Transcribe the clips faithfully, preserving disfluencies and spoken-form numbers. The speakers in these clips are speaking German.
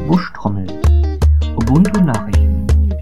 Buschtrommel. Ubuntu Nachrichten.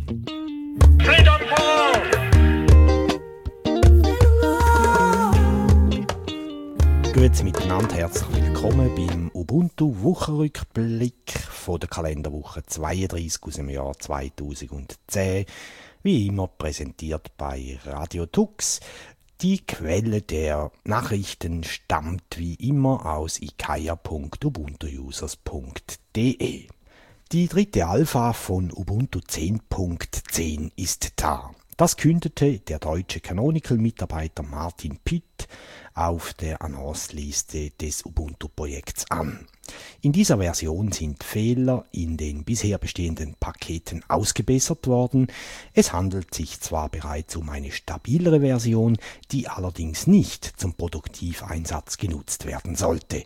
Grüezi miteinander, herzlich willkommen beim Ubuntu-Wochenrückblick von der Kalenderwoche zweiunddreißig aus dem Jahr zweitausendzehn. Wie immer präsentiert bei Radio Tux. Die Quelle der Nachrichten stammt wie immer aus ikaya punkt ubuntu users punkt de. Die dritte Alpha von Ubuntu zehn Punkt zehn ist da. Das kündete der deutsche Canonical-Mitarbeiter Martin Pitt auf der Annonce-Liste des Ubuntu-Projekts an. In dieser Version sind Fehler in den bisher bestehenden Paketen ausgebessert worden. Es handelt sich zwar bereits um eine stabilere Version, die allerdings nicht zum Produktiveinsatz genutzt werden sollte.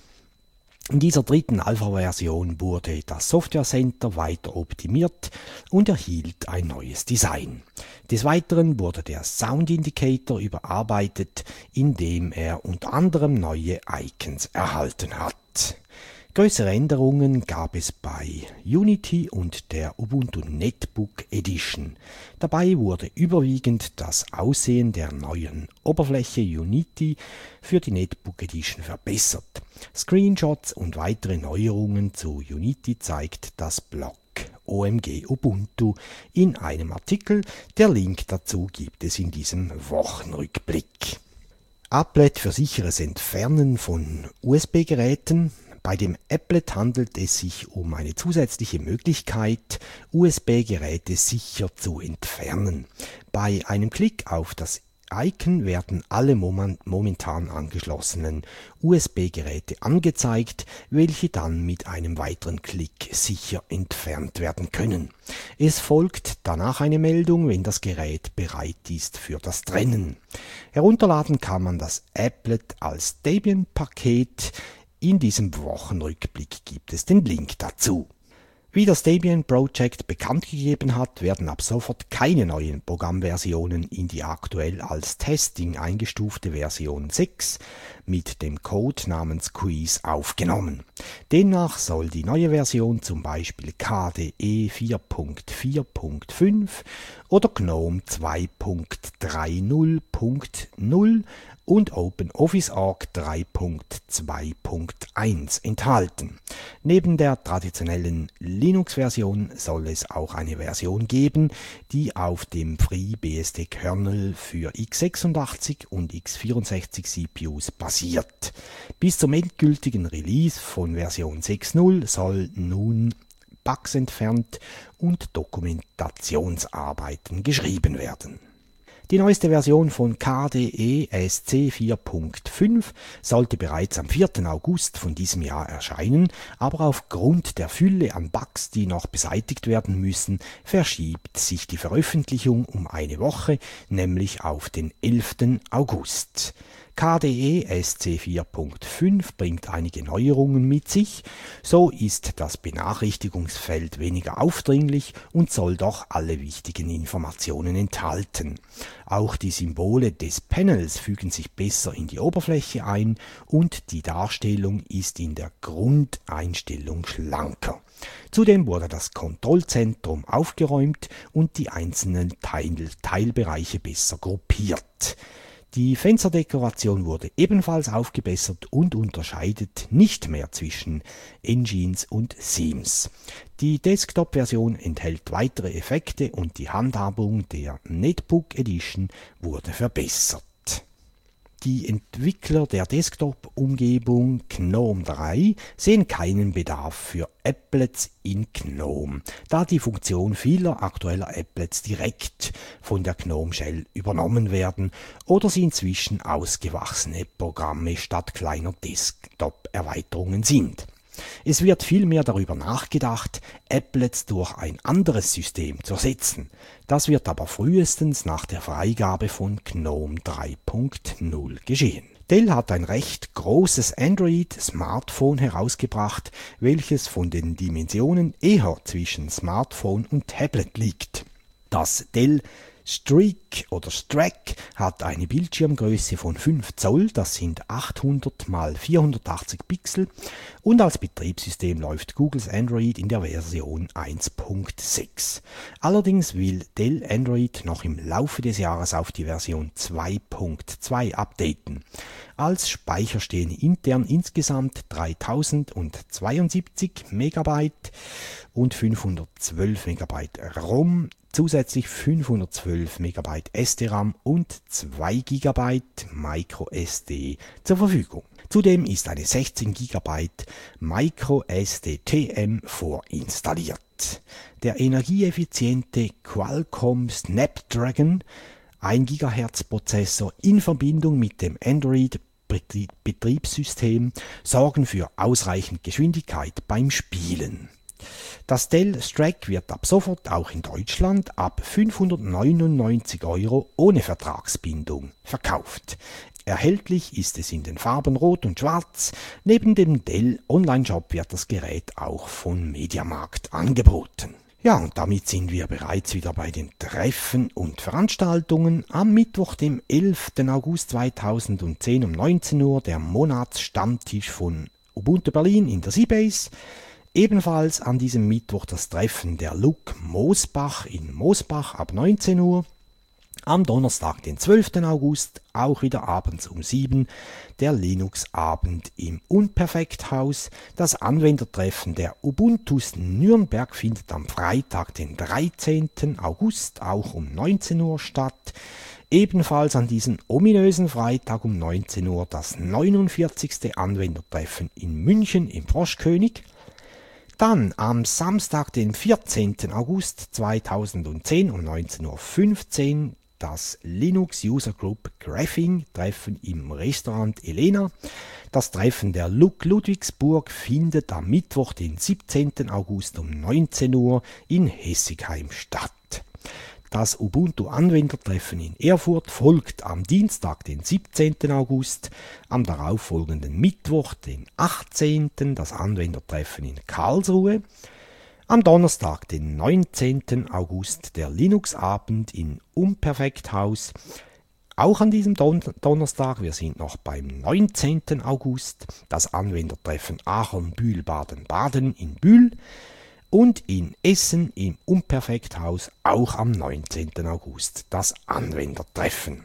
In dieser dritten Alpha-Version wurde das Software Center weiter optimiert und erhielt ein neues Design. Des Weiteren wurde der Sound Indicator überarbeitet, indem er unter anderem neue Icons erhalten hat. Größere Änderungen gab es bei Unity und der Ubuntu Netbook Edition. Dabei wurde überwiegend das Aussehen der neuen Oberfläche Unity für die Netbook Edition verbessert. Screenshots und weitere Neuerungen zu Unity zeigt das Blog O M G Ubuntu in einem Artikel. Der Link dazu gibt es in diesem Wochenrückblick. Applet für sicheres Entfernen von U S B-Geräten. Bei dem Applet handelt es sich um eine zusätzliche Möglichkeit, U S B-Geräte sicher zu entfernen. Bei einem Klick auf das Icon werden alle momentan angeschlossenen U S B-Geräte angezeigt, welche dann mit einem weiteren Klick sicher entfernt werden können. Es folgt danach eine Meldung, wenn das Gerät bereit ist für das Trennen. Herunterladen kann man das Applet als Debian-Paket. In diesem Wochenrückblick gibt es den Link dazu. Wie das Debian Project bekannt gegeben hat, werden ab sofort keine neuen Programmversionen in die aktuell als Testing eingestufte Version sechs mit dem Code namens Quiz aufgenommen. Demnach soll die neue Version zum Beispiel K D E vier Punkt vier Punkt fünf oder GNOME zwei Punkt dreißig Punkt null und OpenOffice.org drei Punkt zwei Punkt eins enthalten. Neben der traditionellen Linux-Version soll es auch eine Version geben, die auf dem FreeBSD-Kernel für x sechsundachtzig und x vierundsechzig C P Us basiert. Bis zum endgültigen Release von Version sechs Punkt null soll nun Bugs entfernt und Dokumentationsarbeiten geschrieben werden. Die neueste Version von K D E S C vier Punkt fünf sollte bereits am vierten August von diesem Jahr erscheinen, aber aufgrund der Fülle an Bugs, die noch beseitigt werden müssen, verschiebt sich die Veröffentlichung um eine Woche, nämlich auf den elften August. K D E S C vier Punkt fünf bringt einige Neuerungen mit sich, so ist das Benachrichtigungsfeld weniger aufdringlich und soll doch alle wichtigen Informationen enthalten. Auch die Symbole des Panels fügen sich besser in die Oberfläche ein und die Darstellung ist in der Grundeinstellung schlanker. Zudem wurde das Kontrollzentrum aufgeräumt und die einzelnen Teil- Teilbereiche besser gruppiert. Die Fensterdekoration wurde ebenfalls aufgebessert und unterscheidet nicht mehr zwischen Engines und Themes. Die Desktop-Version enthält weitere Effekte und die Handhabung der Netbook Edition wurde verbessert. Die Entwickler der Desktop-Umgebung GNOME drei sehen keinen Bedarf für Applets in GNOME, da die Funktion vieler aktueller Applets direkt von der GNOME Shell übernommen werden oder sie inzwischen ausgewachsene Programme statt kleiner Desktop-Erweiterungen sind. Es wird vielmehr darüber nachgedacht, Applets durch ein anderes System zu ersetzen. Das wird aber frühestens nach der Freigabe von GNOME drei Punkt null geschehen. Dell hat ein recht großes Android-Smartphone herausgebracht, welches von den Dimensionen eher zwischen Smartphone und Tablet liegt. Das Dell Streak oder Strack hat eine Bildschirmgröße von fünf Zoll, das sind achthundert mal vierhundertachtzig Pixel, und als Betriebssystem läuft Googles Android in der Version eins Punkt sechs. Allerdings will Dell Android noch im Laufe des Jahres auf die Version zwei Punkt zwei updaten. Als Speicher stehen intern insgesamt dreitausendzweiundsiebzig Megabyte und fünfhundertzwölf Megabyte ROM, zusätzlich fünfhundertzwölf Megabyte S D RAM und zwei Gigabyte MicroSD zur Verfügung. Zudem ist eine sechzehn Gigabyte MicroSD T M vorinstalliert. Der energieeffiziente Qualcomm Snapdragon ein Gigahertz Prozessor in Verbindung mit dem Android-Betriebssystem sorgen für ausreichend Geschwindigkeit beim Spielen. Das Dell Strack wird ab sofort auch in Deutschland ab fünfhundertneunundneunzig Euro ohne Vertragsbindung verkauft. Erhältlich ist es in den Farben Rot und Schwarz. Neben dem Dell Online-Shop wird das Gerät auch von Mediamarkt angeboten. Ja, und damit sind wir bereits wieder bei den Treffen und Veranstaltungen. Am Mittwoch, dem elften August zweitausendzehn um neunzehn Uhr, der Monatsstammtisch von Ubuntu Berlin in der Seabase. Ebenfalls an diesem Mittwoch das Treffen der L U K Mosbach in Mosbach ab neunzehn Uhr. Am Donnerstag, den zwölften August, auch wieder abends um sieben, der Linux-Abend im Unperfekthaus. Das Anwendertreffen der Ubuntus Nürnberg findet am Freitag, den dreizehnten August, auch um neunzehn Uhr statt. Ebenfalls an diesem ominösen Freitag um neunzehn Uhr das neunundvierzigste Anwendertreffen in München im Froschkönig. Dann am Samstag, den vierzehnten August zweitausendzehn um neunzehn Uhr fünfzehn das Linux User Group Graphing Treffen im Restaurant Elena. Das Treffen der L U K Ludwigsburg findet am Mittwoch, den siebzehnten August um neunzehn Uhr in Hessigheim statt. Das Ubuntu-Anwendertreffen in Erfurt folgt am Dienstag, den siebzehnten August, am darauffolgenden Mittwoch, den achtzehnten das Anwendertreffen in Karlsruhe, am Donnerstag, den neunzehnten August, der Linux-Abend in Unperfekthaus. Auch an diesem Don- Donnerstag, wir sind noch beim neunzehnten August, das Anwendertreffen Aachen-Bühl Baden-Baden in Bühl. Und in Essen im Unperfekthaus auch am neunzehnten August das Anwendertreffen.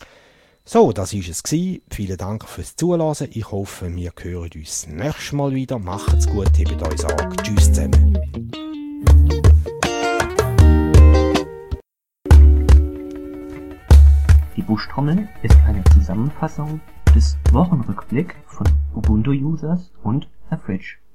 So, das ist es gsi. Vielen Dank fürs Zuhören. Ich hoffe, wir hören uns das nächste Mal wieder. Macht's gut, hebt euch Sorge. Tschüss zusammen. Die Buschtrommel ist eine Zusammenfassung des Wochenrückblick von Ubuntu-Users und A Fridge.